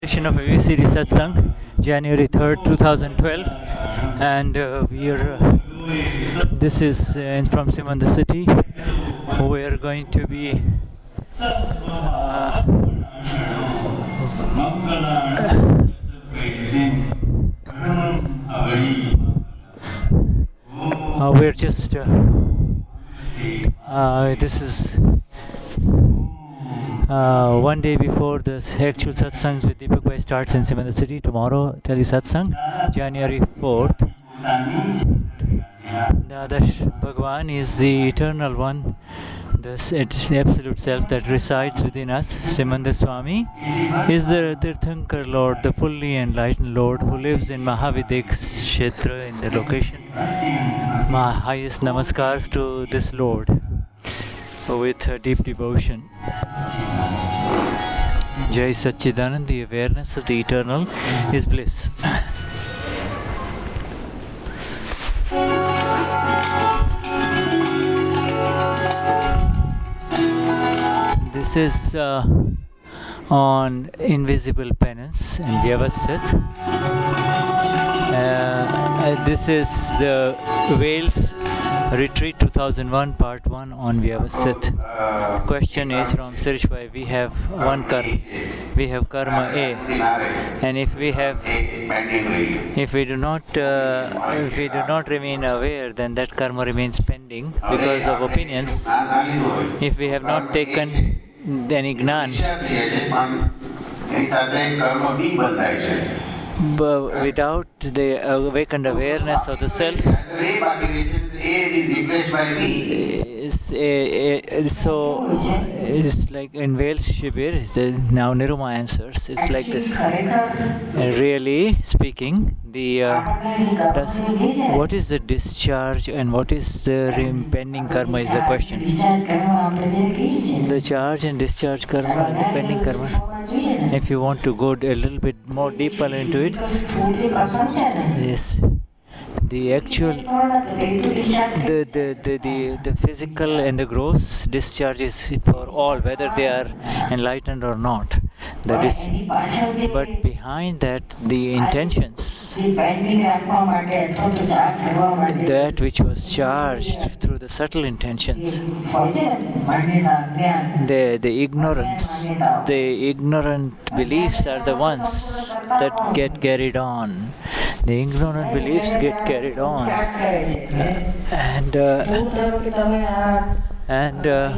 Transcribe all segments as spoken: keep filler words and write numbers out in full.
Session of A V C D Satsang, January third, two thousand twelve, and uh, we are. Uh, this is uh, from Simandh City. We are going to be. Uh, uh, we're just. Uh, uh, this is. Uh, one day before the actual satsangs with Deepak Bhai starts in Simandh City. Tomorrow, Tele Satsang, January fourth. The Adash Bhagwan is the eternal one, the absolute self that resides within us. Simandh Swami is the Tirthankar Lord, the fully enlightened Lord who lives in Mahavidik Kshetra in the location. My highest namaskars to this Lord with uh, deep devotion. Jai Satchidanand, the awareness of the eternal is bliss. This is uh, on invisible penance and Vyavasthit. Uh, this is the Wales Retreat two thousand one, Part one on Vyavasthit. The question is from Sirish Bhai. We have one karma. We have karma A, and if we have, if we do not, uh, if we do not remain aware, then that karma remains pending because of opinions. If we have not taken any gnan, but without the awakened awareness of the self, is, uh, uh, so it's like in Wales Shibir, now Niruma answers, it's like this. Uh, really speaking, the uh, does, what is the discharge and what is the impending karma is the question. The charge and discharge karma and the pending karma. If you want to go a little bit more deeper into it, yes, the actual, the, the, the, the, the physical and the gross discharge is for all, whether they are enlightened or not. That is, but behind that, the intentions, that which was charged through the subtle intentions, the, the ignorance, the ignorant beliefs are the ones that get carried on. The ignorant beliefs get carried on. And, uh, and, uh,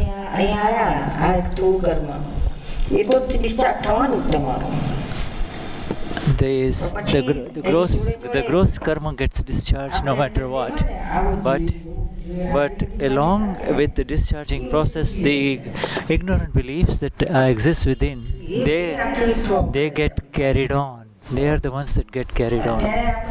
there is the, the gross the gross karma gets discharged no matter what, but but along with the discharging process, the ignorant beliefs that uh, exist within, they they get carried on. They are the ones that get carried on.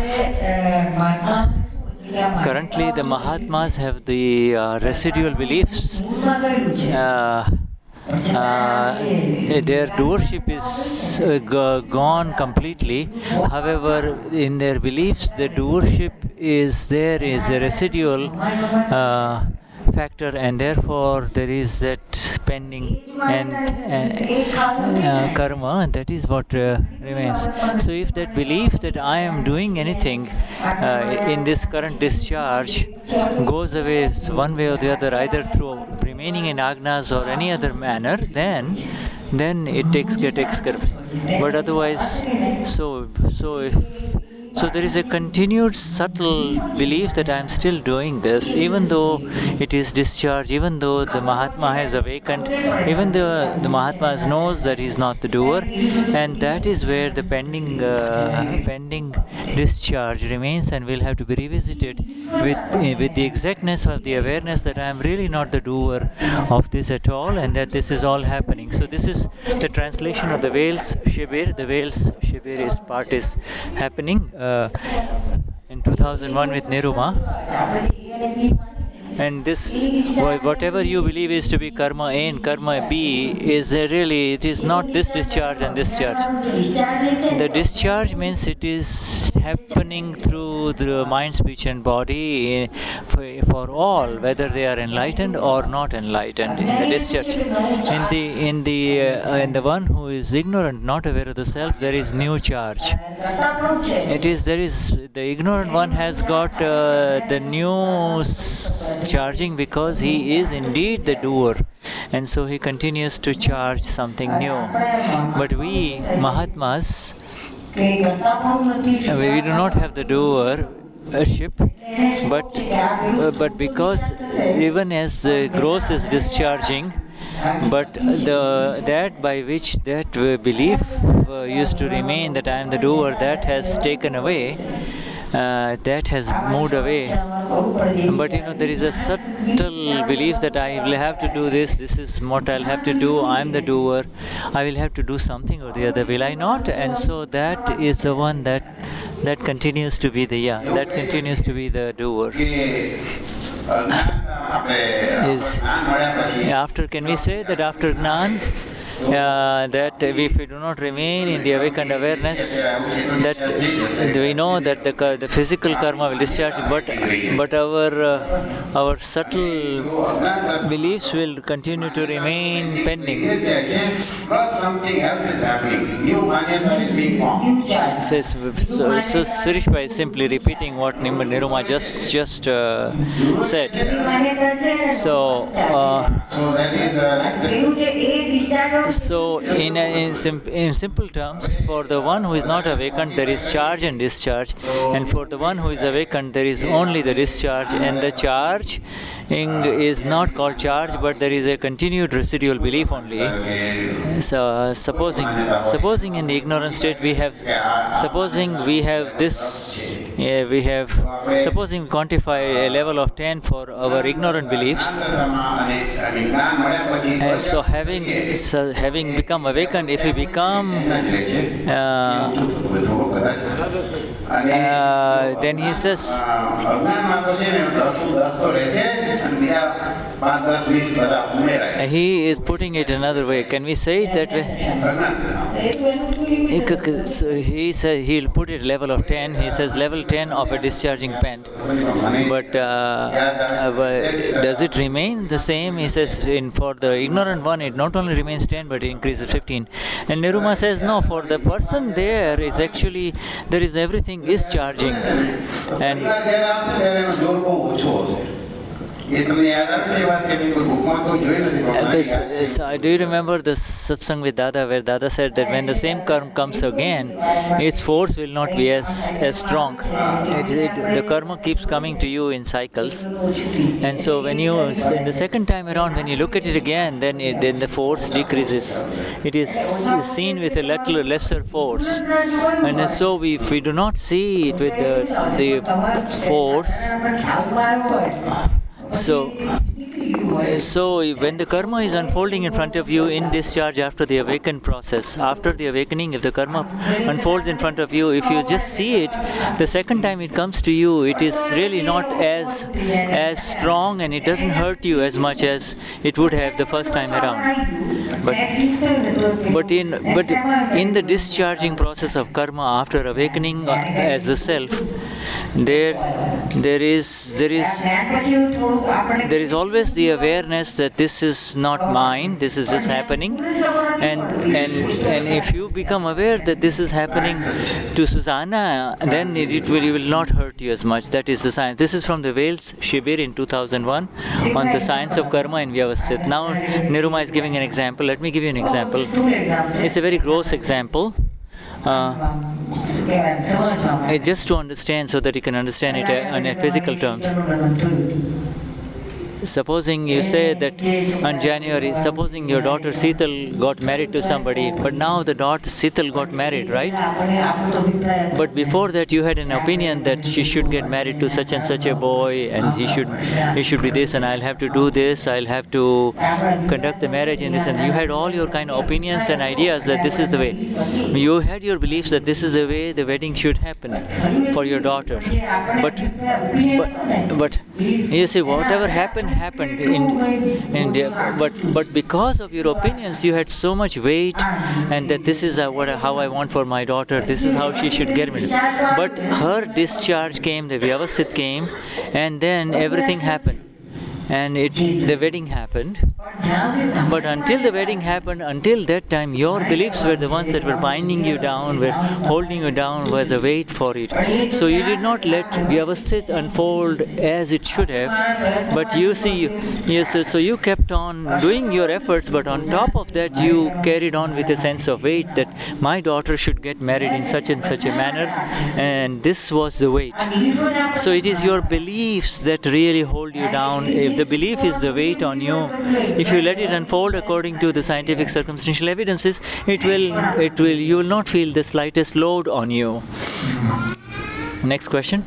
Currently, the Mahatmas have the uh, residual beliefs. Uh, Uh, their doership is uh, g- gone completely. However, in their beliefs, the doership is there is a residual uh, factor, and therefore there is that pending and uh, uh, karma. That is what uh, remains. So, if that belief that I am doing anything uh, in this current discharge goes away one way or the other, either through remaining in agnas or any other manner, then then it takes get takes care of it. But otherwise, so so if so there is a continued subtle belief that I am still doing this, even though it is discharged, even though the Mahatma has awakened, even though the Mahatma knows that he is not the doer, and that is where the pending uh, pending discharge remains and will have to be revisited with uh, with the exactness of the awareness that I am really not the doer of this at all, and that this is all happening. So this is the translation of the Wales Shibir. The Wales Shibir is part is happening Uh, in two thousand one with Niruma. And this, whatever you believe is to be karma A and karma B, is really, it is not this discharge and discharge. The discharge means it is happening through the mind, speech and body for, for all, whether they are enlightened or not enlightened. In the discharge, in the in the uh, in the one who is ignorant, not aware of the self, there is new charge. It is there is the ignorant one has got uh, the new charging because he is indeed the doer, and so he continues to charge something new. But we Mahatmas, we do not have the doership, but uh, but because even as the gross is discharging, but the that by which that belief uh, used to remain, that I am the doer, that has taken away. Uh, that has moved away. But you know, there is a subtle belief that I will have to do this, this is what I'll have to do, I'm the doer, I will have to do something or the other, will I not? And so that is the one that that continues to be the, yeah, that continues to be the doer. Is after, can we say that after Gnan, Uh, that if we do not remain in the awakened awareness, that we know that the, the physical karma will discharge, but but our uh, our subtle beliefs will continue to remain pending. Plus something else is happening. New manyata is being formed. Says so, so Sirishbhai is simply repeating what Niruma just just uh, said. So uh, so that is uh, So, in, a, in, sim, in simple terms, for the one who is not awakened, there is charge and discharge, and for the one who is awakened, there is only the discharge, and the charge is not called charge, but there is a continued residual belief only. So, uh, supposing, supposing in the ignorant state we have, supposing we have this, yeah, we have, supposing we quantify a level of ten for our ignorant beliefs, and so having, so having become awakened, if we become uh, uh, then he says he is putting it another way. Can we say it that way? So he says he'll put it level of ten. He says level ten of a discharging pant. But uh, uh, does it remain the same? He says in for the ignorant one, it not only remains ten, but it increases fifteen. And Niruma says no, for the person there is actually, there is everything is charging. And This, so do you remember the satsang with Dada, where Dada said that when the same karma comes again, its force will not be as, as strong. It, it, the karma keeps coming to you in cycles, and so when you, in the second time around, when you look at it again, then it, then the force decreases. It is, is seen with a little lesser force, and so we, if we do not see it with the, the force, so So when the karma is unfolding in front of you in discharge after the awakened process, after the awakening, if the karma unfolds in front of you, if you just see it, the second time it comes to you, it is really not as as strong, and it doesn't hurt you as much as it would have the first time around. But but in but in the discharging process of karma after awakening as the self, there there is there is there is always the awareness that this is not mine, this is just happening, and and and if you become aware that this is happening to Susanna, then it, it will, it will not hurt you as much. That is the science. This is from the Wales Shibir in two thousand one on the science of karma in Vyavasthit. Now Niruma is giving an example. Let me give you an example. It's a very gross example. Uh, just to understand, so that you can understand it uh, in physical terms. supposing you say that on January, supposing your daughter Seetal got married to somebody, but now the daughter Seetal got married, right? But before that you had an opinion that she should get married to such and such a boy, and he should he should be this, and I'll have to do this, I'll have to conduct the marriage in this, and you had all your kind of opinions and ideas that this is the way. You had your beliefs that this is the way the wedding should happen for your daughter. But but, but you see, whatever happened happened in in the, but but because of your opinions you had so much weight, and that this is what how I want for my daughter, this is how she should get married. But her discharge came, the Vyavasthit came, and then everything happened. And it, the wedding happened. But until the wedding happened, until that time, your beliefs were the ones that were binding you down, were holding you down, was a weight for it. So you did not let Vyavasthit unfold as it should have. But you see, yes, so you kept on doing your efforts, but on top of that, you carried on with a sense of weight that my daughter should get married in such and such a manner, and this was the weight. So it is your beliefs that really hold you down. If the belief is the weight on you, if you let it unfold according to the scientific circumstantial evidences, it will, it will, you will not feel the slightest load on you. Next question.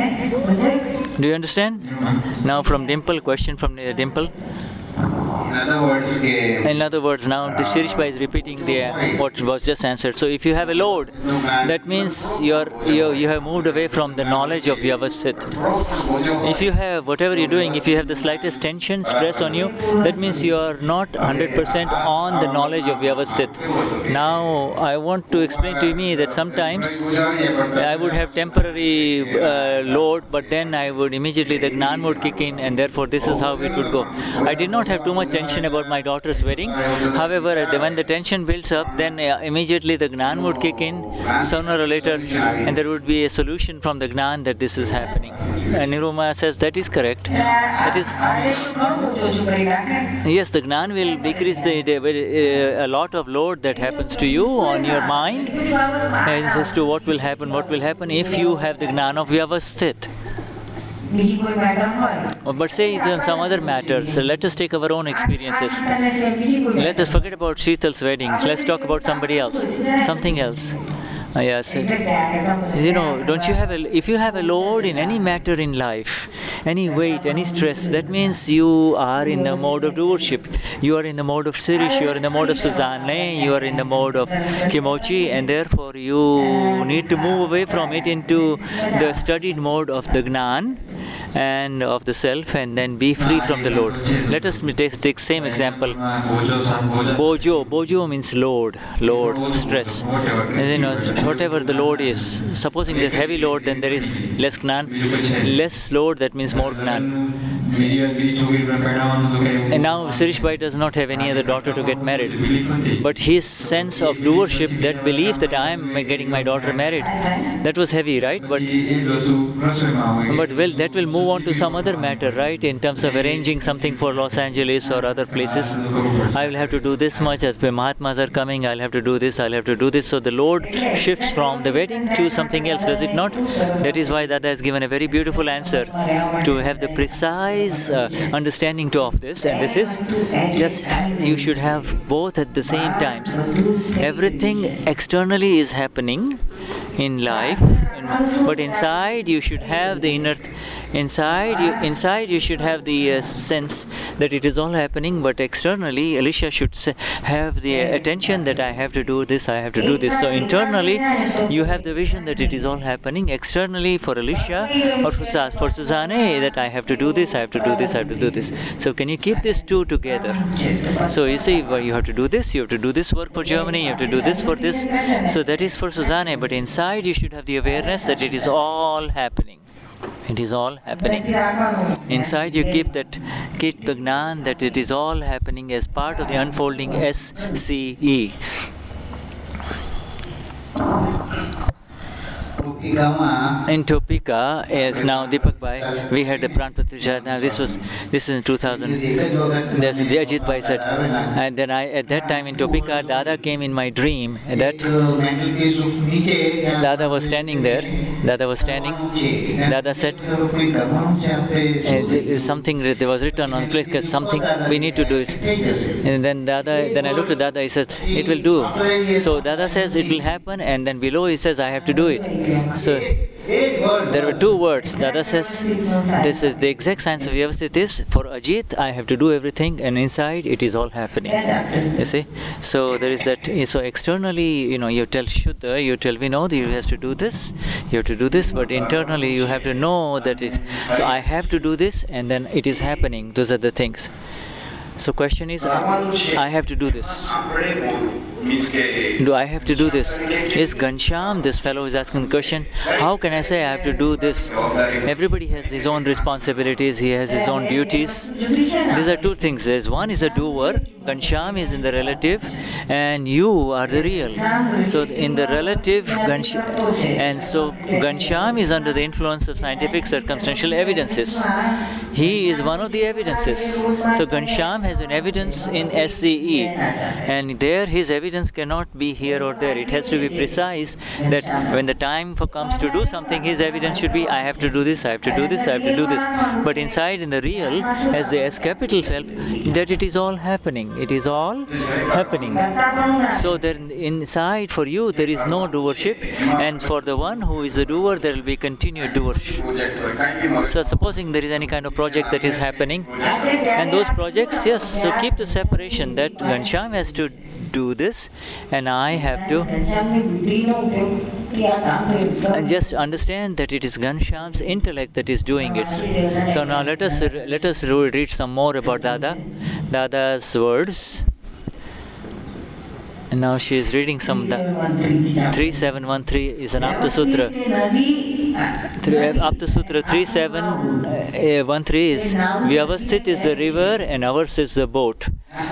Do you understand? Now from Dimple, question from uh, Dimple. In other words, ke, in other words, now the Shirish Bhai is repeating the, uh, what was just answered. So if you have a load, that means you're, you you have moved away from the knowledge of Vyavasthit. If you have, whatever you're doing, if you have the slightest tension, stress on you, that means you are not one hundred percent on the knowledge of Vyavasthit. Now, I want to explain to me that sometimes I would have temporary uh, load, but then I would immediately, the Gnan would kick in, and therefore this is how it would go. I did not have too much tension about my daughter's wedding. However, when the tension builds up, then uh, immediately the Gnan would kick in sooner or later, and there would be a solution from the Gnan that this is happening. And Niruma says that is correct. That is, yes, the Gnan will decrease the, the, uh, a lot of load that happens to you on your mind as to what will happen, what will happen if you have the Gnan of Vyavasthit. But say it's on some other matters. So let us take our own experiences. Let us forget about Sheetal's wedding. Let's talk about somebody else, something else. Uh, yes, you know, don't you have a, if you have a load in any matter in life, any weight, any stress, that means you are in the mode of doership. You are in the mode of Sirish, you are in the mode of Suzanne, you are in the mode of Kimochi, and therefore you need to move away from it into the studied mode of the Gnan and of the self, and then be free from the load. Let us take, take same example. Bojo. Bojo means load, load, stress. You know, whatever the load is. Supposing there's heavy load, then there is less Gnan. Less load, that means more Gnan. And now Sirish Bhai does not have any other daughter to get married. But his sense of doership, that belief that I am getting my daughter married, that was heavy, right? But, but well, that will move on to some other matter, right? In terms of arranging something for Los Angeles or other places. I will have to do this much. As the Mahatmas are coming, I'll have to do this, I'll have to do this. So the load shifts from the wedding to something else, does it not? That is why Dada has given a very beautiful answer to have the precise uh, understanding to of this. And this is just, you should have both at the same times. Everything externally is happening in life, but inside you should have the inner, inside you, inside you should have the uh, sense that it is all happening, but externally Alicia should say, have the attention that I have to do this, I have to do this. So internally you have the vision that it is all happening. Externally for Alicia or for, for Suzanne, that I have to do this, I have to do this, I have to do this. So can you keep these two together? So you see, well, you have to do this, you have to do this work for Germany, you have to do this for this. So that is for Suzanne, but inside you should have the awareness that it is all happening. It is all happening. Inside you keep that, keep the Gnan that it is all happening as part of the unfolding S C E. In Topeka, as now Deepak Bhai, we had the Pran Pratishtha. Now this was, this is in two thousand. There's the Ajit Bhai said, and then I, at that time in Topeka, Dada came in my dream. That Dada was standing there, Dada was standing. Dada said, uh, something, there was written on the place, because something we need to do it. And then Dada, then I looked at Dada, he said, it will do. So Dada says it will happen, and then below he says, I have to do it. So there were two words. Dada says, this is the exact science of Vyavasthit is, for Ajit, I have to do everything, and inside it is all happening. You see? So there is that, so externally, you know, you tell Shuddha, you tell Vinod, you have to do this, you have to do this, but internally you have to know that it's, so I have to do this, and then it is happening. Those are the things. So question is, I have to do this. Do I have to do this? Is Ghanshyam, this fellow is asking the question, how can I say I have to do this? Everybody has his own responsibilities, he has his own duties. These are two things. There's one is a doer, Ghanshyam is in the relative, and you are the real. So in the relative, Ghanshyam, and so Ghanshyam is under the influence of scientific circumstantial evidences. He is one of the evidences. So Ghanshyam has an evidence in S C E, and there his evidence cannot be here or there. It has to be precise, that when the time for comes to do something, his evidence should be, I have to do this, I have to do this, I have to do this. But inside, in the real, as the S capital self, that it is all happening. It is all happening. So then inside, for you, there is no doership, and for the one who is the doer, there will be continued doership. So supposing there is any kind of project that is happening, and those projects, yes, so keep the separation, that Ghanshyam has to do this, and I have to, and just understand that it is Ghanshyam's intellect that is doing it. So now let us let us read some more about Dada, Dada's words. And now she is reading some three seven one three is an Apta Sutra. Apta Sutra three seven one three is Vyavasthit is the river and ours is the boat.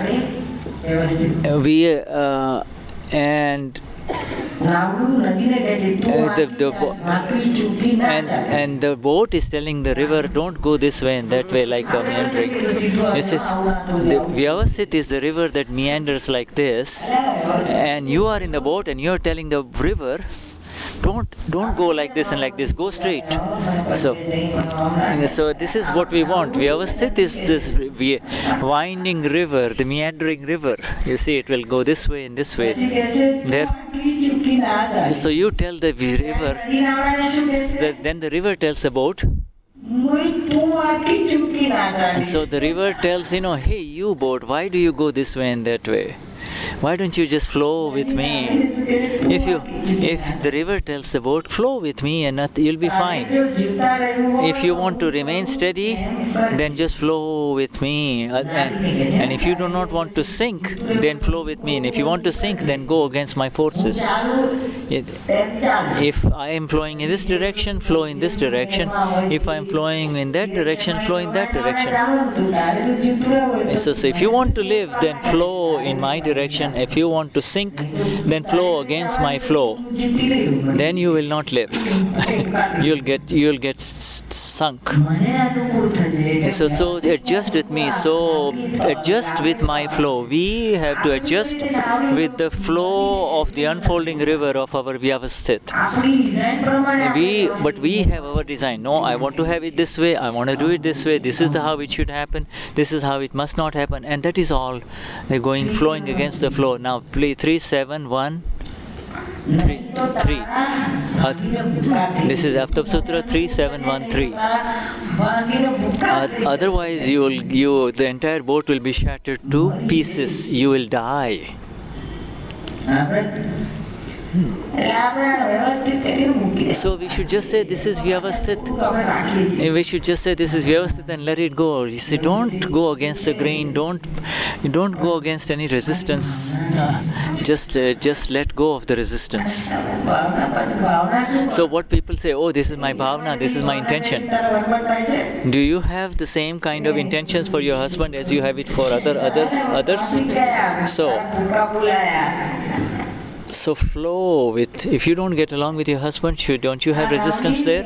We uh, and Uh, the, the bo- and, and the boat is telling the river, don't go this way and that way like a meandering. This is, the Vyavasthit is the river that meanders like this, and you are in the boat and you are telling the river, don't don't go like this and like this, go straight. So so this is what we want. Vyavasthit is this winding river, the meandering river. You see, it will go this way and this way. There. So you tell the river, then the river tells the boat. And so the river tells, you know, hey, you boat, why do you go this way and that way? Why don't you just flow with me? If you, if the river tells the boat, flow with me and not, you'll be fine. If you want to remain steady, then just flow with me. And, and if you do not want to sink, then flow with me. And if you want to sink, then go against my forces. If I am flowing in this direction, flow in this direction. If I am flowing in that direction, flow in that direction. So, so if you want to live, then flow in my direction. If you want to sink, then flow against my flow. Then you will not live. you'll get you'll get sunk. So so adjust with me. So adjust with my flow. We have to adjust with the flow of the unfolding river of our Vyavasthit. We but we have our design. No, I want to have it this way. I want to do it this way. This is how it should happen. This is how it must not happen. And that is all going flowing against the flow. Now play three seven one three three. Uh, this is Apta Sutra three seven one three. Uh, otherwise, you will you the entire boat will be shattered to pieces. You will die. Hmm. So we should just say this is Vyavasthit. We should just say this is Vyavasthit and let it go. You see, don't go against the grain. Don't don't go against any resistance. Uh, just uh, just let go of the resistance. So what people say, oh, this is my bhavna, this is my intention. Do you have the same kind of intentions for your husband as you have it for other others others? So. So flow with, if you don't get along with your husband, should, don't you have resistance there?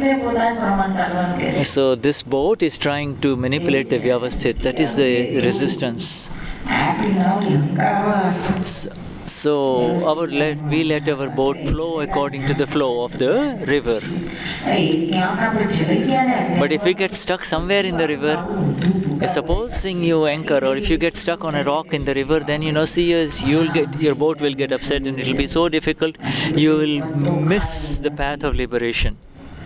So this boat is trying to manipulate the Vyavasthit. That is the resistance. So, So our let, we let our boat flow according to the flow of the river. But if we get stuck somewhere in the river, supposing you anchor, or if you get stuck on a rock in the river, then you know, see, you'll get your boat will get upset, and it will be so difficult. You will miss the path of liberation.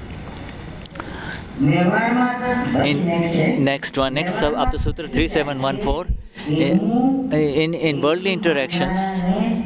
In next one, next Apta Sutra three seven one four. In, in, in worldly interactions,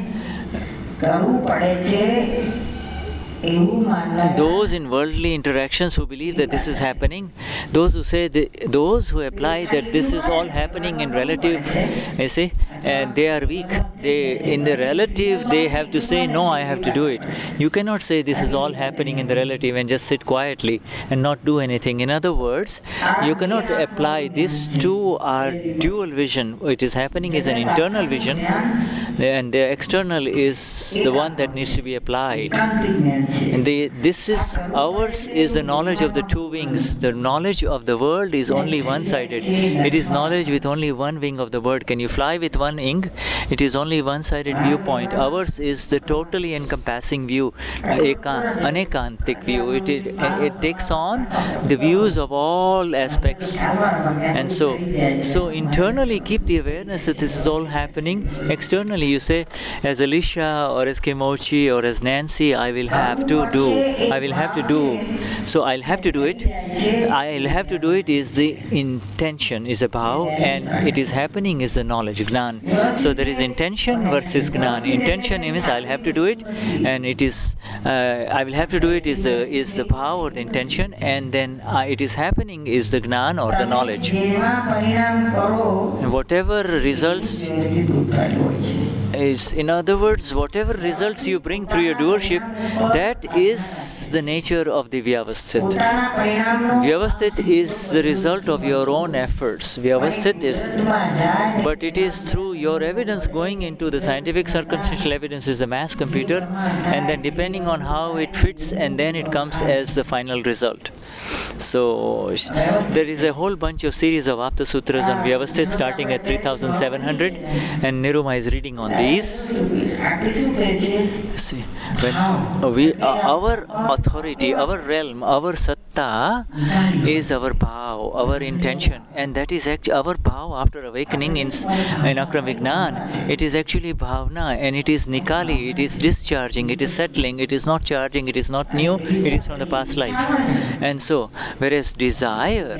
those in worldly interactions who believe that this is happening, those who say, the, those who apply that this is all happening in relative, you see, and they are weak. They, in the relative, they have to say, no, I have to do it. You cannot say this is all happening in the relative and just sit quietly and not do anything. In other words, you cannot apply this to our dual vision. What is happening is an internal vision, and the external is the one that needs to be applied. And the, this is, ours is the knowledge of the two wings. The knowledge of the world is only one-sided. It is knowledge with only one wing of the world. Can you fly with one wing? It is only one-sided viewpoint. Ours is the totally encompassing view, eka, anekantik view. It, it, it takes on the views of all aspects. And so, so internally keep the awareness that this is all happening. Externally you say, as Alicia or as Kimochi or as Nancy, I will have to do. I will have to do. So I'll have to do it. I'll have to do it is the intention, is a bhav, and it is happening is the knowledge, gnan. So there is intention versus gnan. Intention means I'll have to do it, and it is uh, I will have to do it is the is the bhav or the intention, and then uh, it is happening is the gnan or the knowledge. And whatever results is, in other words, whatever results you bring through your doership, that is the nature of the Vyavasthit. Vyavasthit is the result of your own efforts. Vyavasthit is, but it is through your evidence going into the scientific circumstantial evidence is the mass computer, and then depending on how it fits, and then it comes as the final result. So there is a whole bunch of series of Apta Sutras on Vyavasthit starting at three thousand seven hundred, and Niruma is reading on these. See, when we, uh, our authority, our realm, our satta is our bhav, our intention, and that is actually our bhav after awakening in, in Akram Vignan. It is actually bhavna, and it is nikali, it is discharging, it is settling, it is not charging, it is not new, it is from the past life. And so, whereas desire,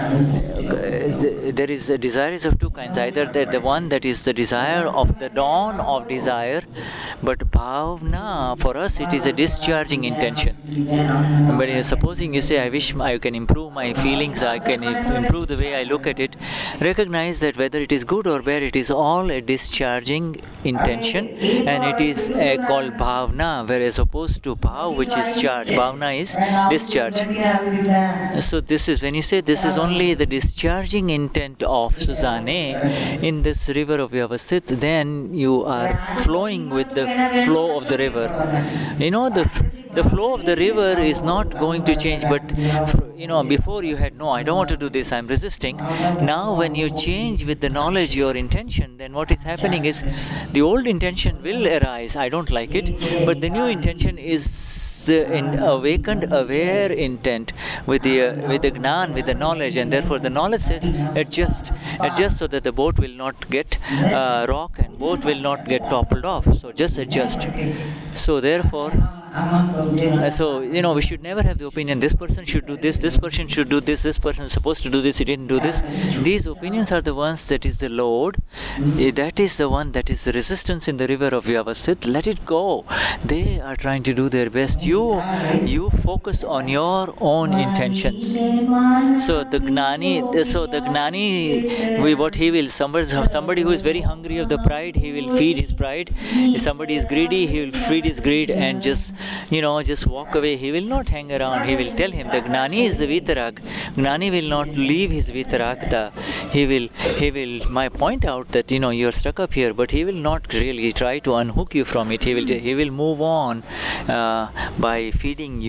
there is a desire is of two kinds. Either that the one that is the desire of the dawn of desire, but bhavna, for us it is a discharging intention. But uh, supposing you say, I wish I can improve my feelings, I can improve the way I look at it, recognize that whether it is good or bad, it is all a discharging intention, and it is uh, called bhavna, whereas opposed to bhav, which is charge. Bhavna is discharge. So this is, when you say this is only the discharging intent of Suzanne in this river of Vyavasthit, then you are flowing with the flow of the river. You know, the the flow of the river is not going to change, but you know, before you had, no, I don't want to do this, I'm resisting. Now when you change with the knowledge your intention, then what is happening is the old intention will arise, I don't like it, but the new intention is the in awakened, aware intent with the uh, with the gnan, with the knowledge, and therefore the knowledge says adjust, adjust so that the boat will not get uh, rock and boat will not get toppled off. So just adjust. So therefore, Uh, so, you know, we should never have the opinion, this person should do this, this person should do this, this person is supposed to do this, he didn't do this. These opinions are the ones that is the load. That is the one that is the resistance in the river of Vyavasthit. Let it go. They are trying to do their best. You you focus on your own intentions. So the Gnani, so the Gnani, we, what he will, somebody, somebody who is very hungry of the pride, he will feed his pride. If somebody is greedy, he will feed his greed and just, you know, just walk away. He will not hang around. He will tell him, the Gnani is the Vitarag. Gnani will not leave his Vitaragta. He will, he will, my point out that, you know, you're stuck up here, but he will not really try to unhook you from it. He will, he will move on uh, by feeding your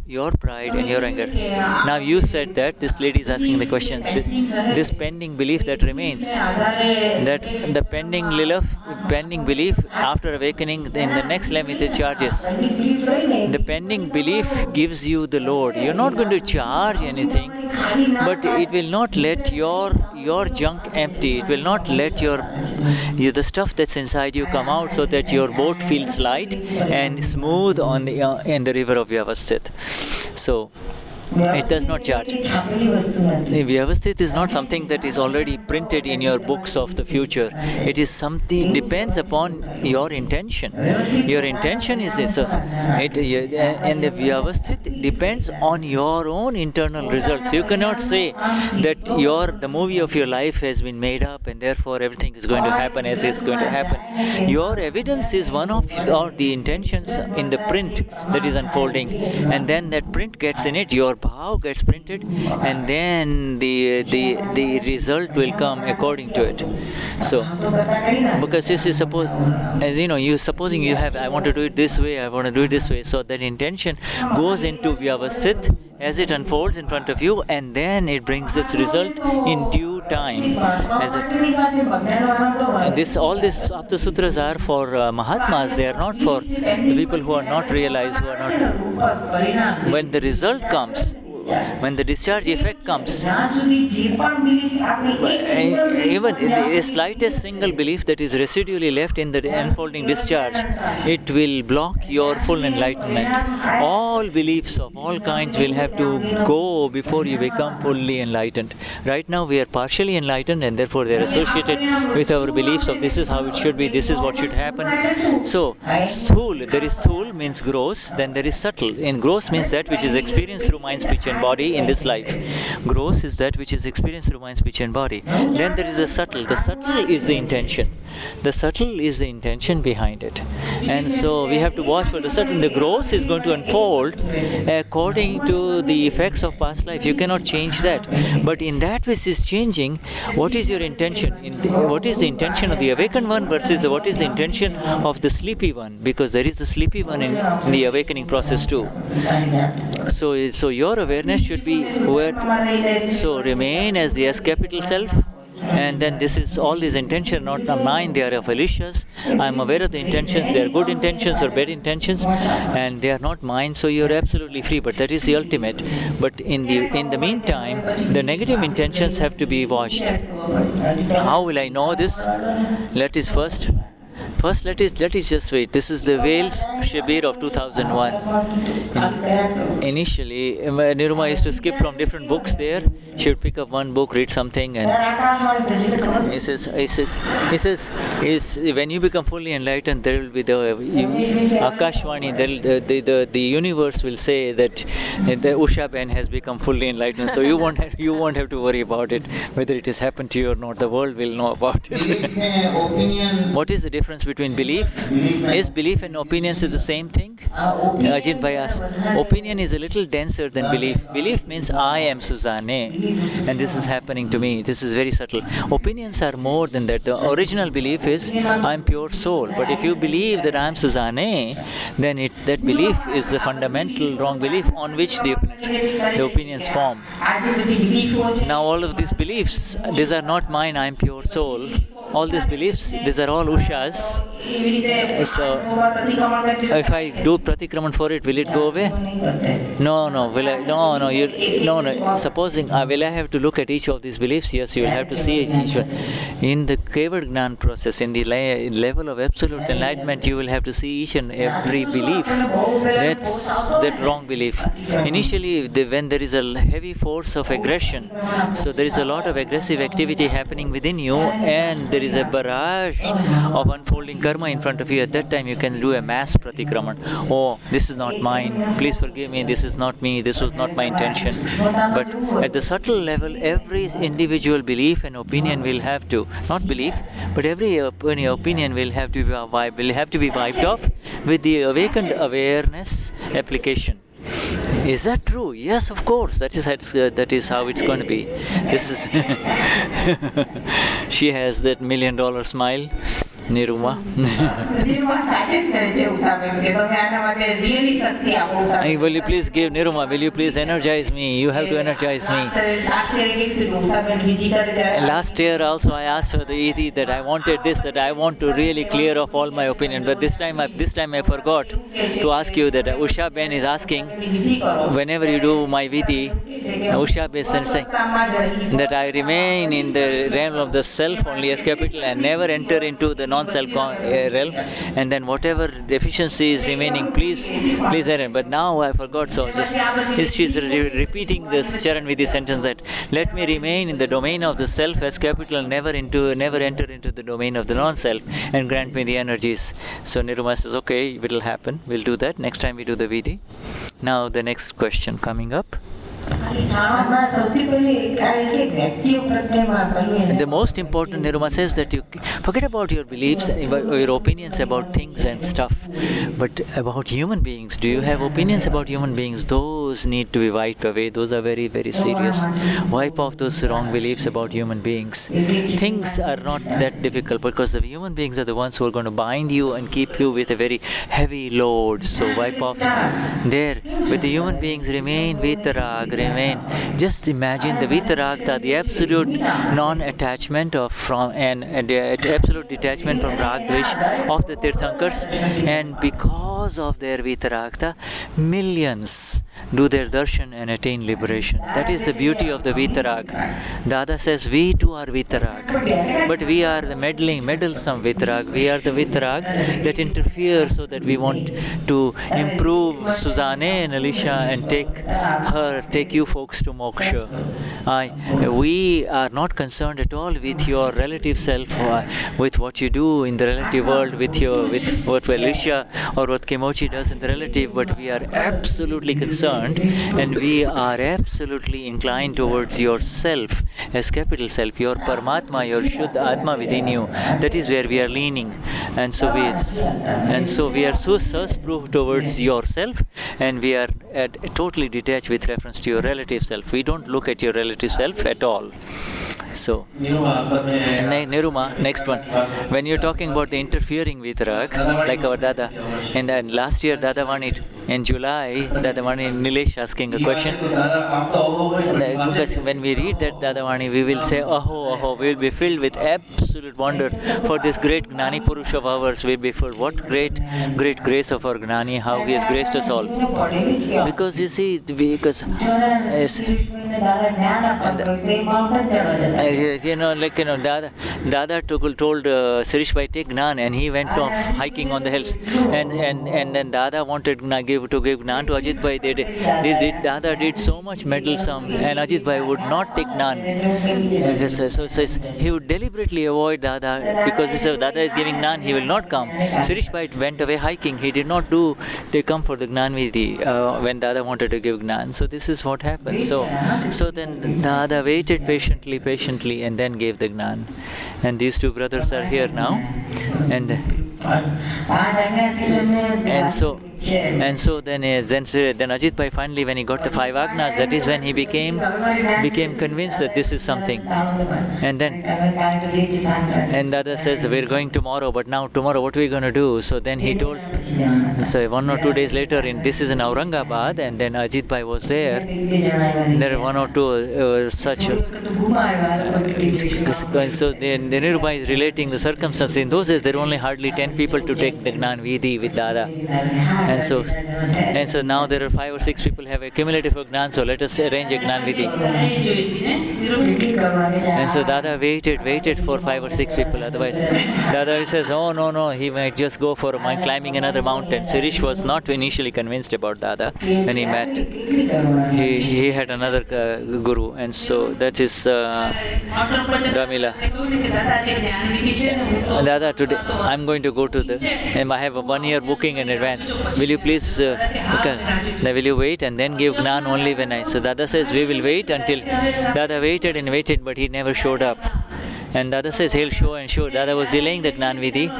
your pride and your anger. Now you said that this lady is asking the question, this, this pending belief that remains, that the pending belief, pending belief after awakening in the next limited charges. The pending belief gives you the load. You're not going to charge anything, but it will not let your your junk empty. It will not let your you, the stuff that's inside you come out, so that your boat feels light and smooth on the uh, in the river of Vyavasthit. So it does not charge. Vyavasthit is not something that is already printed in your books of the future. It is something, depends upon your intention. Your intention is this, it, and the Vyavasthit depends on your own internal results. You cannot say that your the movie of your life has been made up and therefore everything is going to happen as it's going to happen. Your evidence is one of or the intentions in the print that is unfolding, and then that print gets in it, your bhav gets printed, and then the the the result will come according to it. So because this is suppose as you know you supposing you have I want to do it this way, I want to do it this way, so that intention goes into Vyavasthit as it unfolds in front of you, and then it brings its result in due time. As it, this all these Apta Sutras are for uh, Mahatmas. They are not for the people who are not realized, who are not. When the result comes, when the discharge effect comes, even the slightest single belief that is residually left in the unfolding discharge, it will block your full enlightenment. All beliefs of all kinds will have to go before you become fully enlightened. Right now we are partially enlightened, and therefore they are associated with our beliefs of this is how it should be, this is what should happen. So, sthul, there is sthul means gross, then there is subtle. In gross means that which is experienced through mind, speech and body in this life. Gross is that which is experienced through mind, speech and body. Then there is the subtle. The subtle is the intention. The subtle is the intention behind it. And so we have to watch for the subtle. The gross is going to unfold according to the effects of past life. You cannot change that. But in that which is changing, what is your intention? In the, what is the intention of the awakened one versus the, what is the intention of the sleepy one? Because there is a sleepy one in, in the awakening process too. So, so your awareness should be where, so remain as the S capital self, and then this is all these intentions not mine, they are of Alicia's. I am aware of the intentions, they are good intentions or bad intentions, and they are not mine, so you are absolutely free. But that is the ultimate. But in the in the meantime, the negative intentions have to be watched. How will I know this? Let us first First, let us let us just wait. This is the Wales Shibir of two thousand one. In, initially, Niruma used to skip from different books there. She would pick up one book, read something, and he says, he says, he says, is when you become fully enlightened, there will be the Akashvani. The the the, the universe will say that the Usha Ben has become fully enlightened. So you won't have, you won't have to worry about it, whether it has happened to you or not. The world will know about it. What is the difference between belief? Is belief and opinions is the same thing? Ajit Bhai asks. Opinion is a little denser than belief. Belief means I am Suzanne, and this is happening to me. This is very subtle. Opinions are more than that. The original belief is I am pure soul. But if you believe that I am Suzanne, then it, that belief is the fundamental wrong belief on which the opinions, the opinions form. Now all of these beliefs, these are not mine, I am pure soul. All these beliefs, these are all Ushas. So, if I do pratikraman for it, will it go away? No, no. Will I? No, no. You, no, no. Supposing, uh, will I have to look at each of these beliefs? Yes, you will have to see each one. In the Kevad Gnan process, in the la- level of absolute enlightenment, you will have to see each and every belief. That's that wrong belief. Initially, the, when there is a heavy force of aggression, so there is a lot of aggressive activity happening within you, and there is a barrage of unfolding karma in front of you. At that time you can do a mass pratikraman. Oh, this is not mine, please forgive me, this is not me, this was not my intention. But at the subtle level, every individual belief and opinion will have to, not belief, but every opinion will have to be wiped, will have to be wiped off with the awakened awareness application. Is that true? Yes, of course. That is uh, that is how it's going to be. This is. She has that million dollar smile. Niruma. Will you please give Niruma? Will you please energize me? You have to energize me. Last year also I asked for the Idi that I wanted this, that I want to really clear off all my opinion. But this time, I, this time I forgot to ask you that Usha Ben is asking, whenever you do my Vidhi, Usha Ben is saying that I remain in the realm of the self only as capital and never enter into the non-self realm. And then whatever deficiency is remaining, please, please enter. But now I forgot, so just she's re- repeating this Charan Vidhi sentence that let me remain in the domain of the self as capital, never into, never enter into the domain of the non-self, and grant me the energies. So Niruma says, okay, it will happen. We'll do that next time we do the Vidhi. Now the next question coming up. The most important, Niruma says, that you forget about your beliefs, your opinions about things and stuff, but about human beings. Do you have opinions about human beings? Those need to be wiped away. Those are very, very serious. Wipe off those wrong beliefs about human beings. Things are not that difficult because the human beings are the ones who are going to bind you and keep you with a very heavy load. So wipe off there. With the human beings, remain vitarag, remain. Just imagine the vitaragta, the absolute non-attachment of from and, and the absolute detachment from rag dvesh of the Tirthankars, and because of their vitaragta, millions do their darshan and attain liberation. That is the beauty of the vitarag. Dada says we too are vitarag, but we are the meddling, meddlesome vitarag. We are the vitarag that interferes so that we want to improve Suzanne and Alicia and take her, take you folks to moksha. I, we are not concerned at all with your relative self, uh, with what you do in the relative world, with your, with what Alicia or what Kimochi does in the relative, but we are absolutely concerned and we are absolutely inclined towards yourself as capital self, your Paramatma, your Shuddha Atma within you. That is where we are leaning, and so we, and so we are so self-proof towards yourself, and we are at, totally detached with reference to your relative self. We don't look at your relative self at all. So, Niruma, next one. When you're talking about the interfering with Rag, like our Dada, and then last year Dada won it. In July, Dadavani Nilesh asking a question. Because when we read that Dadavani, we will say, Aho, Aho, we will be filled with absolute wonder for this great Gnani Purush of ours. We will be filled. What great, great grace of our Gnani, how he has graced us all. Because you see, because yes, and, you know, like, you know, Dada, Dada told, told uh, Sirish Bhai, take Gnan, and he went off hiking on the hills. And and, and then Dada wanted to give to give Gnan to Ajit Bhai. They, they, they, Dada did so much meddlesome, and Ajit Bhai would not take Gnan. So, so says he would deliberately avoid Dada because if Dada is giving Gnan, he will not come. Sirish Bhai went away hiking. He did not do they come for the Gnan Vidhi uh, when Dada wanted to give Gnan. So this is what happened. So, so then Dada waited patiently, patiently, and then gave the Gnan. And these two brothers are here now, and and so. And so then, uh, then, then Ajit Bhai finally, when he got the five Agnas, that is when he became became convinced that this is something. And then, and Dada says, we're going tomorrow, but now tomorrow what are we going to do? So then he told, so one or two days later, in this is in Aurangabad, and then Ajit Bhai was there. There are one or two uh, such. Uh, so then the Nirubai is relating the circumstances. In those days, there were only hardly ten people to take the Gnan Vidhi with Dada. And so, and so now there are five or six people have a cumulative of Gnan, so let us arrange a Gnan Vidhi. And so Dada waited, waited for five or six people, otherwise Dada says, oh no, no, he might just go for climbing another mountain. Sirish was not initially convinced about Dada when he met. He, he had another uh, guru, and so that is uh, Damila. Dada, today I'm going to go to the, and I have a one year booking in advance. Will you please, uh, okay, will you wait and then give Gnan only when I... So Dada says, we will wait until... Dada waited and waited, but he never showed up. And Dada says, he'll show and show. Dada was delaying the Gnan Vidhi.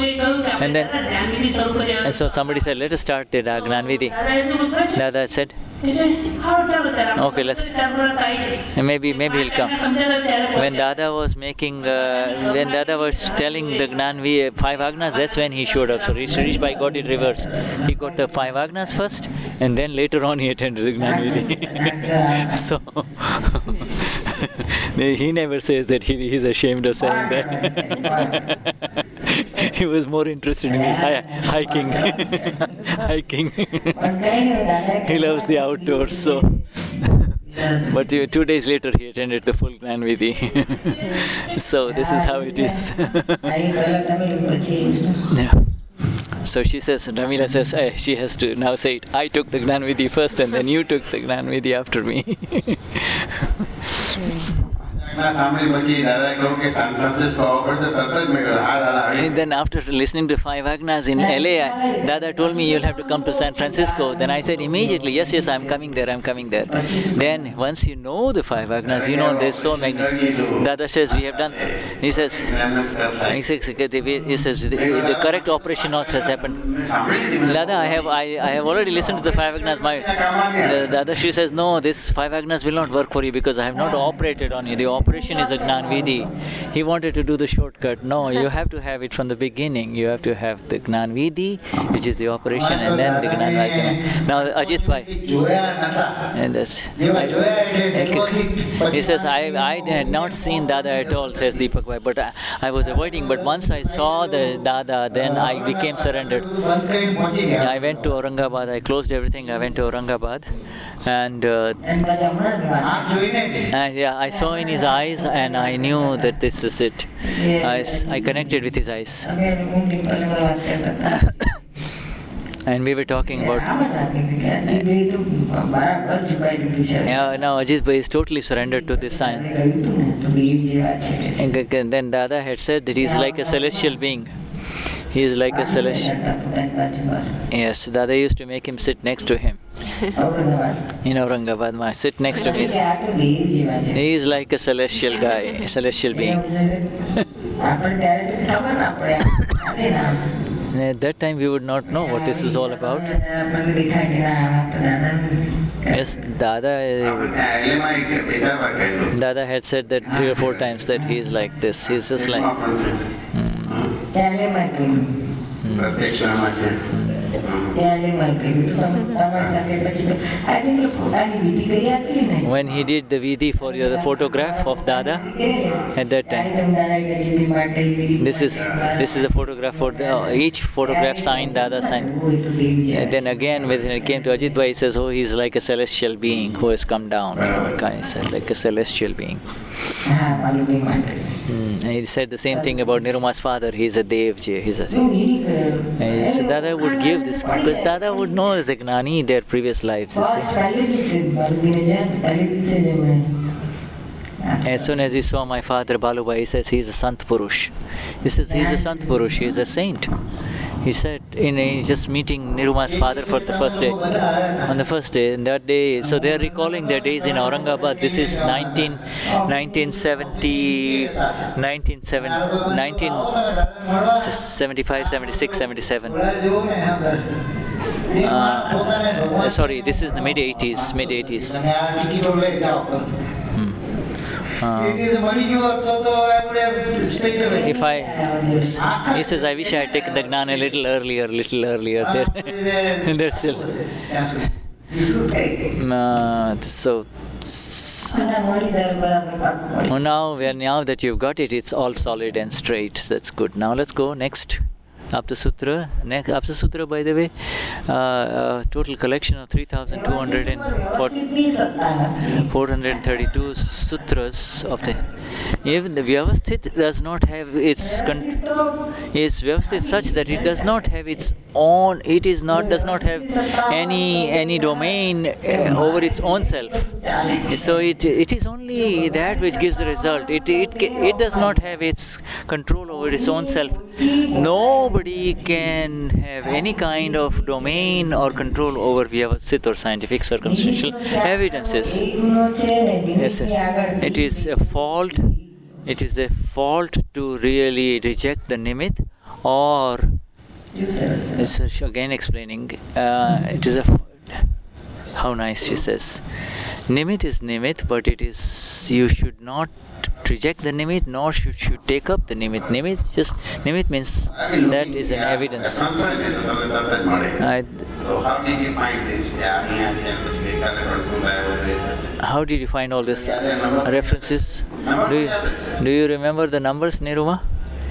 And then... And so somebody said, let us start the Gnan Vidhi. Dada said... Okay, let's. Maybe, maybe he'll come. When Dada was making, uh, when Dada was telling the Gnan Vi five Agnas, that's when he showed up. So Rishi Bhai got it reverse. He got the five Agnas first, and then later on he attended the Gnan Vidhi. So he never says that he he's ashamed of saying that. He was more interested in his hi- hiking. hiking. He loves the outdoors, so. But uh, two days later he attended the full Gnan Vidhi. So this is how it is. Yeah. So she says, Ramila says, hey, she has to now say it. I took the Gnan Vidhi first and then you took the Gnan Vidhi after me. And then after listening to five Agnas in L A, Dada told me you'll have to come to San Francisco. Then I said immediately, yes, yes, I'm coming there, I'm coming there. Then once you know the five Agnas, you know there's so many. Dada says we have done. He says, he says, he says the, the correct operation also has happened. Dada, I have I, I have already listened to the five Agnas. My the, Dada, she says, no, this five Agnas will not work for you because I have not operated on you. The operation is a Gnan Vidhi. He wanted to do the shortcut. No, you have to have it from the beginning. You have to have the Gnan Vidhi, which is the operation, and then the Gnan Vidhi. Now, Ajit Bhai, and that's, I, he says, I, I had not seen Dada at all, says Deepak Bhai, but I, I was avoiding. But once I saw the Dada, then I became surrendered. I went to Aurangabad. I closed everything. I went to Aurangabad, and uh, and yeah, I saw in his eyes, and I knew that this is it. I, I connected with his eyes. And we were talking about. Yeah, now Ajit Bhai is totally surrendered to this sign. And then Dada had said that he is like a celestial being. He is like a celestial. Yes, Dada used to make him sit next to him. In Aurangabad, ma, sit next to me. He is like a celestial guy, a celestial being. At that time, we would not know what this is all about. Yes, Dada. Dada had said that three or four times that he is like this. He is just like. When he did the Vidhi for your the photograph of Dada at that time, this is this is a photograph for the, uh, each photograph signed, Dada signed. And then again, when it came to Ajit Bhai, he says, "Oh, he's like a celestial being who has come down." You know, kind of like a celestial being. Mm. And he said the same thing about Niruma's father. He's a Devji. He's a. And so Dada would give this because Dada would know as a Gnani their previous lives. You see. As soon as he saw my father Balubhai, he says he's a Sant Purush. He says he's a Sant Purush. He's a saint. He said in a, just meeting Niruma's father for the first day. On the first day, in that day, so they are recalling their days in Aurangabad. This is nineteen, nineteen seventy, nineteen seventy, nineteen seventy-five, seventy-six, seventy-seven. Uh, sorry, this is the mid eighties, mid eighties. Uh, if I, he says, I wish I had taken the Gnan a little earlier, little earlier. There, they're still. Uh, so, oh, now, now that you've got it, it's all solid and straight. That's good. Now let's go next. Apta Sutra. Next, Apta Sutra, by the way, uh, uh, total collection of three thousand two hundred thirty-two sutras of the. Even the Vyavasthit does not have its. Con- is Vyavasthit such that it does not have its own. It is not does not have any any domain uh, over its own self. So it it is only that which gives the result. It it it does not have its control over its own self. Nobody can have any kind of domain or control over Vyavasthit or scientific circumstantial evidences. Yes, yes. It is a fault. It is a fault to really reject the nimit, or this is again explaining. Uh, it is a How nice, she says. Nimit is nimit, but it is, you should not reject the nimit, nor should should take up the nimit. Nimit just nimit means that is an evidence. I, So how did you find this? how did you find all these references? Do you, do you remember the numbers, Niruma?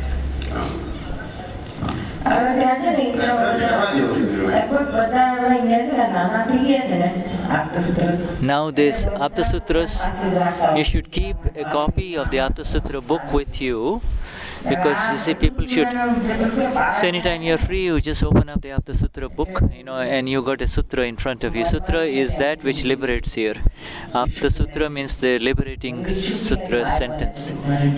Now this Apta Sutras, you should keep a copy of the Apta Sutra book with you, because you see, people should, so anytime you're free, you just open up the Apta Sutra book, you know, and you got a sutra in front of you. Sutra is that which liberates here. Apta Sutra means the liberating sutra sentence.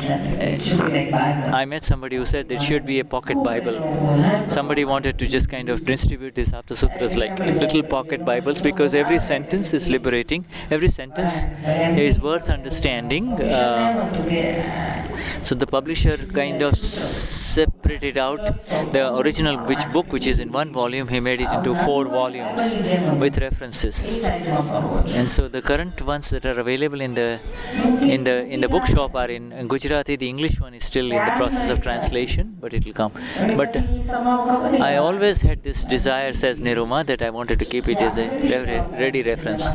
I met somebody who said it should be a pocket Bible. Somebody wanted to just kind of distribute these Apta Sutras like little pocket Bibles, because every sentence is liberating. Every sentence is worth understanding. Uh, so the publisher kind of separated out the original which book, which is in one volume, he made it into four volumes with references. And so the current ones that are available in the in the in the bookshop are in, in Gujarati. The English one is still in the process of translation, but it will come. But I always had this desire, says Niruma, that I wanted to keep it as a ready reference.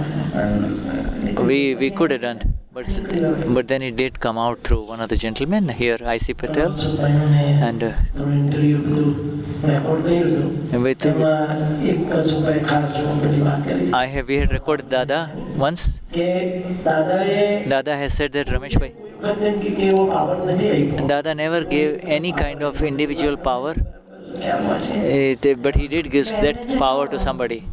We we could have done. But but then it did come out through one of the gentlemen here, I C Patel, and uh, with, I have we had recorded Dada once. Dada has said that Ramesh bhai, Dada never gave any kind of individual power, it, but he did give that power to somebody.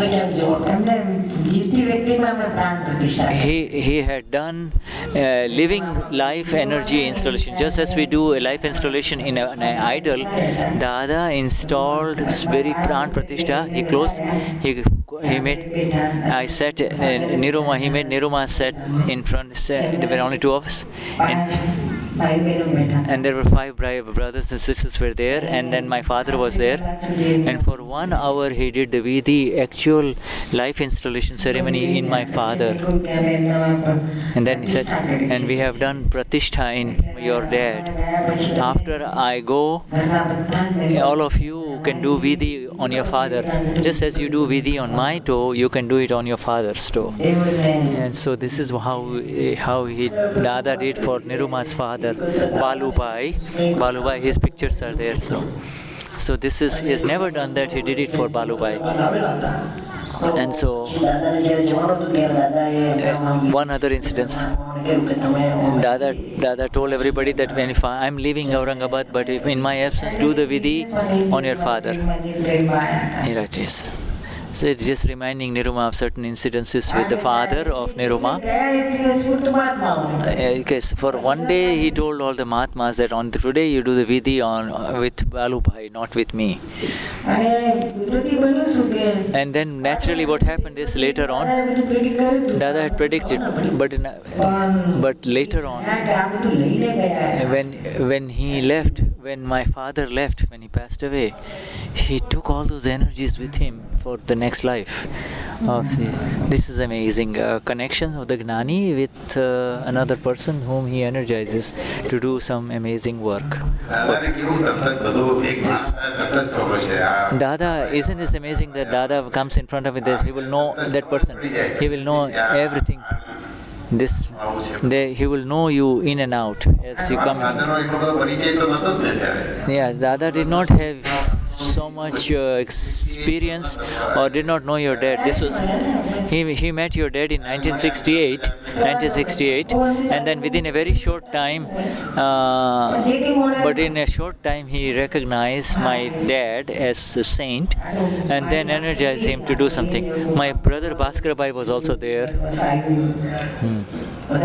He, he had done uh, living life energy installation. Just as we do a life installation in a, an idol, Dada installed very pran pratishtha. He closed, he, he made, I sat, uh, Niruma, he made Niruma sat in front, sat, there were only two of us. And, and there were five brothers and sisters were there, and then my father was there, and for one hour he did the Vidhi, actual life installation ceremony in my father. And then he said, and we have done pratishtha in your dad. After I go, all of you can do Vidhi on your father. Just as you do Vidhi on my toe, you can do it on your father's toe. And so this is how how he Dada did for Niruma's father, Balubhai. Balubhai, his pictures are there. So, so this is, he has never done that. He did it for Balubhai. And so, uh, one other incident. Dada, Dada told everybody that when if I, I'm leaving Aurangabad, but if in my absence, do the Vidhi on your father. Here it is. So it's just reminding Niruma of certain incidences with the father of Niruma. Okay, so for one day he told all the Mahatmas that on today you do the Vidhi on uh, with Balubhai, not with me. And then naturally what happened is later on, Dada had predicted, but in a, but later on, when when he left, when my father left, when he passed away, he took all those energies with him for the next life. Of the, this is amazing uh, connection of the Gnani with uh, another person whom he energizes to do some amazing work. Dada, isn't this amazing that Dada comes in front of this? He will know that person. He will know everything. This, they, he will know you in and out as you come. Yes, Dada did not have so much uh, experience or did not know your dad. This was he, he met your dad in nineteen sixty-eight, and then within a very short time, uh, but in a short time he recognized my dad as a saint and then energized him to do something. My brother Bhaskar Bhai was also there. Hmm. Uh,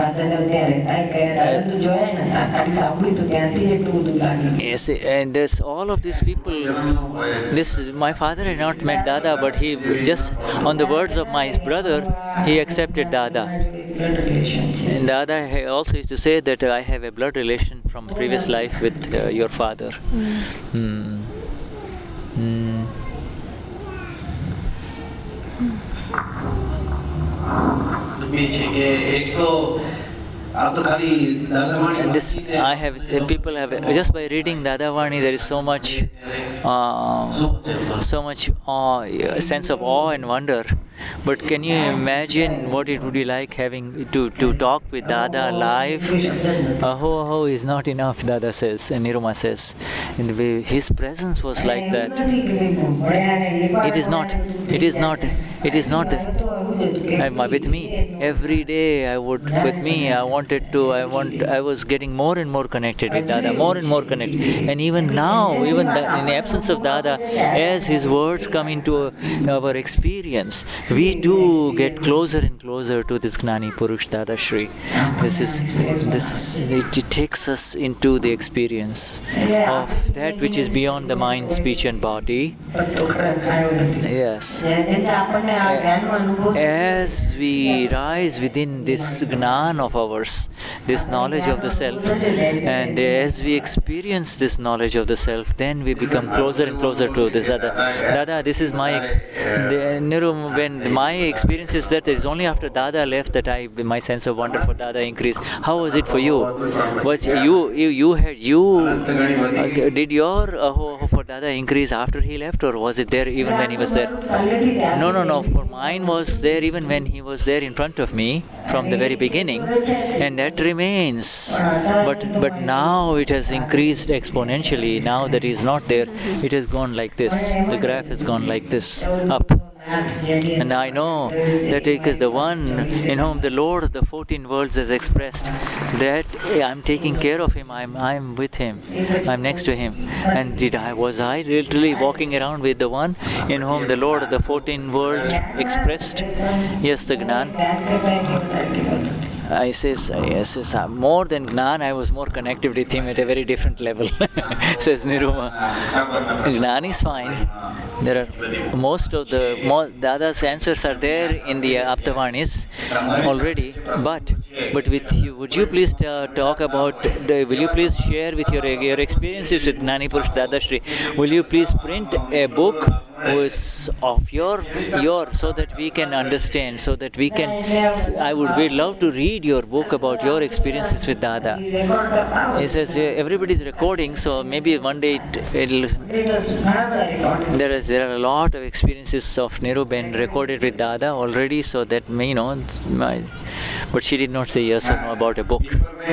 yes, and there's all of these people. This my father had not met Dada, but he just on the words of my brother, he accepted Dada. And Dada also used to say that uh, I have a blood relation from previous life with uh, your father. Mm. Mm. Mm. And this, I have, people have, just by reading Dadavani, there is so much, uh, so much awe, a sense of awe and wonder. But can you imagine what it would be like having to, to talk with Dada live? Aho aho is not enough, Dada says, and Niruma says. In the way his presence was like that. It is not, it is not, it is not uh, with me. Every day I would, with me, I wanted to, I want, I was getting more and more connected with Dada, more and more connected. And even now, even the, in the absence of Dada, as his words come into our experience, we too get closer and closer to this Gnani Purush Dada Shri. This is, this is, it, it takes us into the experience of that which is beyond the mind, speech and body. Yes. As we rise within this Gnan of ours, this knowledge of the self, and as we experience this knowledge of the self, then we become closer and closer to this Dada. Dada, this is my, ex- the, Niru, when my experience is that it is only after Dada left that I, my sense of wonder for Dada increased. How was it for you? Was you, you, you had, you, uh, did your aho aho for Dada increase after he left, or was it there even when he was there? No, no, no. For mine was there even when he was there in front of me from the very beginning, and that remains. But but now it has increased exponentially. Now that he is not there, it has gone like this. The graph has gone like this up. And I know that it is the one in whom the Lord of the fourteen worlds has expressed that I'm taking care of him, I'm I'm with him, I'm next to him. And did I was I literally walking around with the one in whom the Lord of the fourteen worlds expressed? Yes, the Gnan. I says, yes, says, uh, more than Gnan, I was more connected with him at a very different level, says Niruma. Gnan is fine. There are most of the, more, Dada's answers are there in the Aptavanis already, but but with you, would you please uh, talk about, the, will you please share with your, your experiences with Gnani Purush Dada Shri? Will you please print a book was of your your so that we can understand, so that we can, I would we love to read your book about your experiences with Dada. He says everybody is recording, so maybe one day it, it'll there is there are a lot of experiences of Niruben recorded with Dada already, so that you know my, but she did not say yes or no about a book.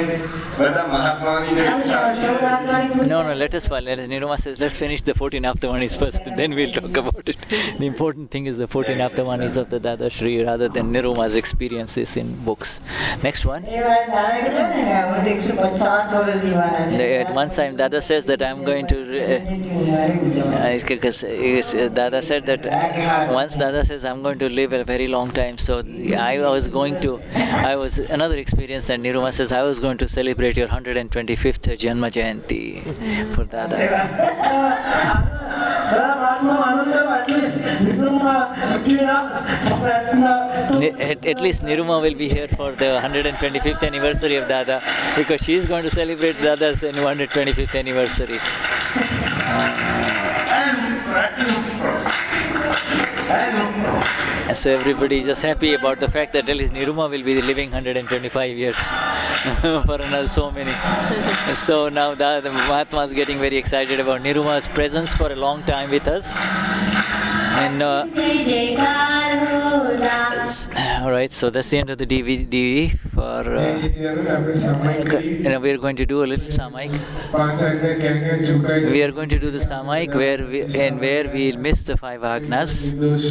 No, no, let us, let us Niruma says, let's finish the fourteen Aptavanis first, then we'll talk about it. The important thing is the fourteen Aptavanis of the Dada Shri rather than Niruma's experiences in books. Next one. The, at one time Dada says that I'm going to, uh, because uh, Dada said that uh, once Dada says I'm going to live a very long time, so I was going to, I was, another experience that Niruma says, I was going to celebrate your one hundred twenty-fifth Janma Jayanti for Dada. At, at least Niruma will be here for the one hundred twenty-fifth anniversary of Dada, because she is going to celebrate Dada's one hundred twenty-fifth anniversary. Uh, so everybody is just happy about the fact that at least Niruma will be living one hundred twenty-five years for another so many. So now the, the Mahatma is getting very excited about Niruma's presence for a long time with us. And uh, all right, so that's the end of the D V D for. Uh, you know, we are going to do a little Samaik. We are going to do the Samaik where we and where we'll miss the five Agnas,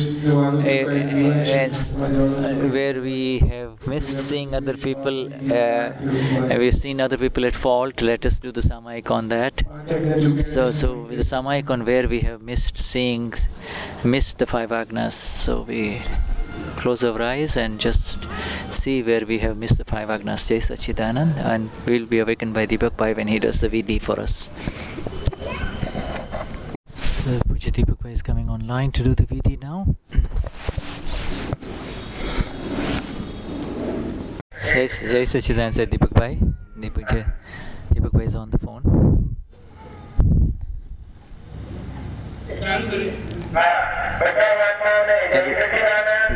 uh, where we have missed seeing other people. Uh, we've seen other people at fault. Let us do the Samaik on that. So, so the Samaik on where we have missed seeing. Missed the five Agnas, so we close our eyes and just see where we have missed the five Agnas. Jai Sachidanand, and we'll be awakened by Deepak Bhai when he does the Vidhi for us. So Pujya Deepak Bhai is coming online to do the Vidhi now. Jai, Jai Sachidanand said Deepak Bhai. Deepak, Jai, Deepak Bhai is on the phone. Can,